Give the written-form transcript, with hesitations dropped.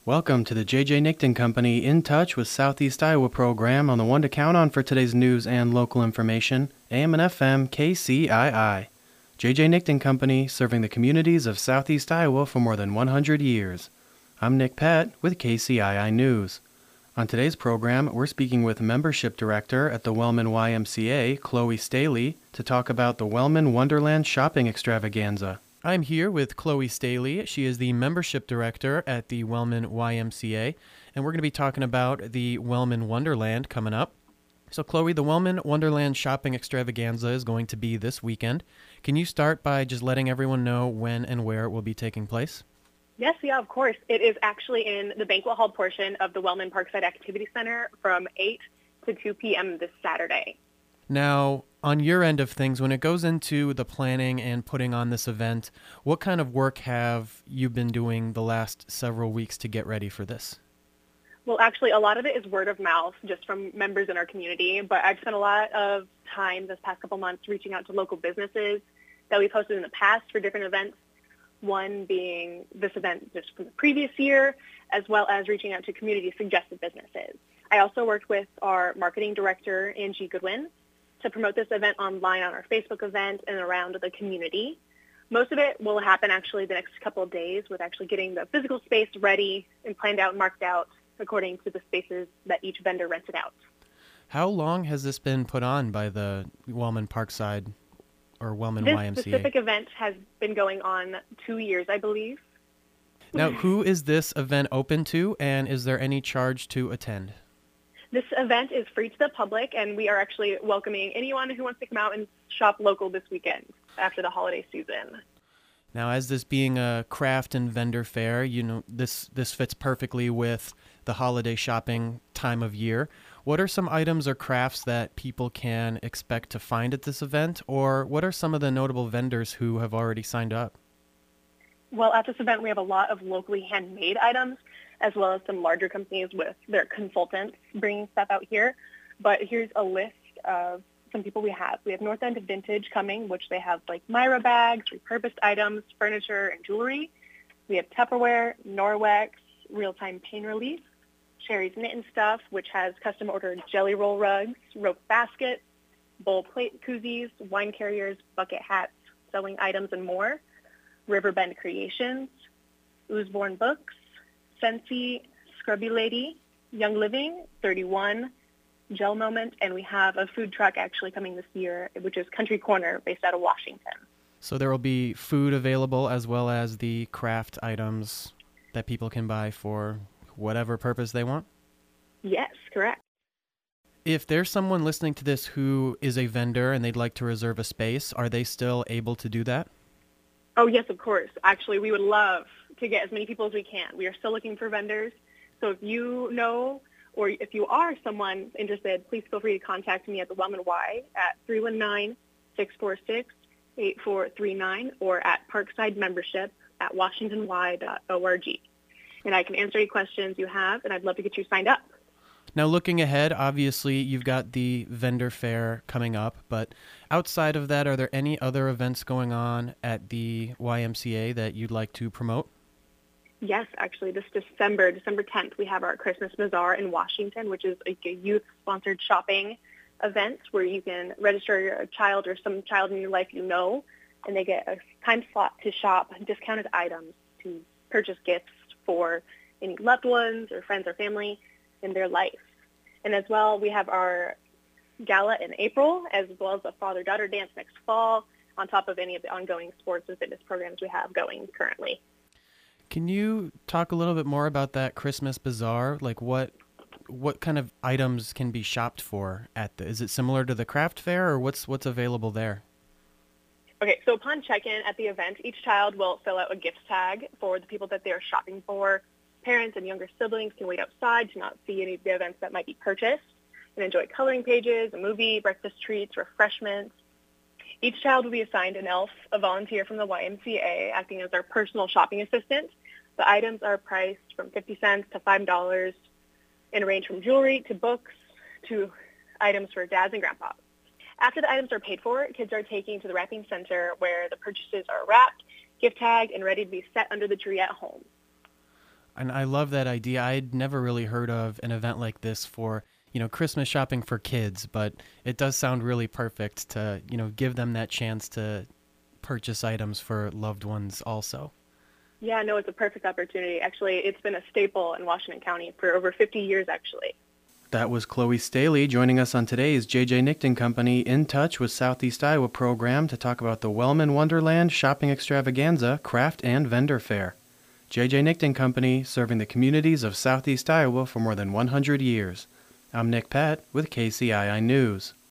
Welcome to the J.J. Nickton Company In Touch with Southeast Iowa program on the one to count on for today's news and local information, AM and FM KCII. J.J. Nickton Company, serving the communities of Southeast Iowa for more than 100 years. I'm Nick Pett with KCII News. On today's program, we're speaking with Membership Director at the Wellman YMCA, Chloe Staley, to talk about the Wellman Wonderland Shopping Extravaganza. I'm here with Chloe Staley. She is the Membership Director at the Wellman YMCA, and we're going to be talking about the Wellman Wonderland coming up. So, Chloe, the Wellman Wonderland Shopping Extravaganza is going to be this weekend. Can you start by just letting everyone know when and where it will be taking place? Yes, yeah, of course. It is actually in the banquet hall portion of the Wellman Parkside Activity Center from 8 to 2 p.m. this Saturday. Now, on your end of things, when it goes into the planning and putting on this event, what kind of work have you been doing the last several weeks to get ready for this? Well, actually, a lot of it is word of mouth just from members in our community, but I've spent a lot of time this past couple months reaching out to local businesses that we've hosted in the past for different events, one being this event just from the previous year, as well as reaching out to community-suggested businesses. I also worked with our marketing director, Angie Goodwin, to promote this event online on our Facebook event and around the community. Most of it will happen actually the next couple of days with actually getting the physical space ready and planned out and marked out according to the spaces that each vendor rented out. How long has this been put on by the Wellman Parkside or Wellman YMCA? This specific event has been going on 2 years, I believe. Now, who is this event open to, and is there any charge to attend? This event is free to the public, and we are actually welcoming anyone who wants to come out and shop local this weekend after the holiday season. Now, as this being a craft and vendor fair, you know, this fits perfectly with the holiday shopping time of year. What are some items or crafts that people can expect to find at this event, or what are some of the notable vendors who have already signed up? Well, at this event, we have a lot of locally handmade items, as well as some larger companies with their consultants bringing stuff out here. But here's a list of some people we have. We have North End Vintage coming, which they have like Myra bags, repurposed items, furniture, and jewelry. We have Tupperware, Norwex, Real-Time Pain Relief, Sherry's Knit and Stuff, which has custom-ordered jelly roll rugs, rope baskets, bowl plate koozies, wine carriers, bucket hats, sewing items, and more. Riverbend Creations, Oosborne Books, Scentsy, Scrubby Lady, Young Living, 31, Gel Moment, and we have a food truck actually coming this year, which is Country Corner, based out of Washington. So there will be food available as well as the craft items that people can buy for whatever purpose they want? Yes, correct. If there's someone listening to this who is a vendor and they'd like to reserve a space, are they still able to do that? Oh, yes, of course. Actually, we would love to get as many people as we can. We are still looking for vendors. So if you know or if you are someone interested, please feel free to contact me at the Wellman Y at 319-646-8439 or at Parkside Membership at washingtony.org. And I can answer any questions you have, and I'd love to get you signed up. Now, looking ahead, obviously, you've got the vendor fair coming up, but outside of that, are there any other events going on at the YMCA that you'd like to promote? Yes, actually, this December 10th, we have our Christmas Bazaar in Washington, which is like a youth-sponsored shopping event where you can register your child or some child in your life you know, and they get a time slot to shop discounted items to purchase gifts for any loved ones or friends or family in their life. And as well, we have our gala in April, as well as the father-daughter dance next fall, on top of any of the ongoing sports and fitness programs we have going currently. Can you talk a little bit more about that Christmas Bazaar? Like what kind of items can be shopped for at is it similar to the craft fair, or what's available there? Okay, so upon check-in at the event, each child will fill out a gift tag for the people that they are shopping for. Parents and younger siblings can wait outside to not see any of the events that might be purchased and enjoy coloring pages, a movie, breakfast treats, refreshments. Each child will be assigned an elf, a volunteer from the YMCA, acting as their personal shopping assistant. The items are priced from 50 cents to $5 and range from jewelry to books to items for dads and grandpas. After the items are paid for, kids are taken to the wrapping center where the purchases are wrapped, gift tagged, and ready to be set under the tree at home. And I love that idea. I'd never really heard of an event like this for, Christmas shopping for kids, but it does sound really perfect to, give them that chance to purchase items for loved ones also. Yeah, no, it's a perfect opportunity. Actually, it's been a staple in Washington County for over 50 years, actually. That was Chloe Staley joining us on today's J.J. Nickton Company In Touch with Southeast Iowa program to talk about the Wellman Wonderland Shopping Extravaganza Craft and Vendor Fair. J.J. Nickton Company, serving the communities of Southeast Iowa for more than 100 years. I'm Nick Pett with KCII News.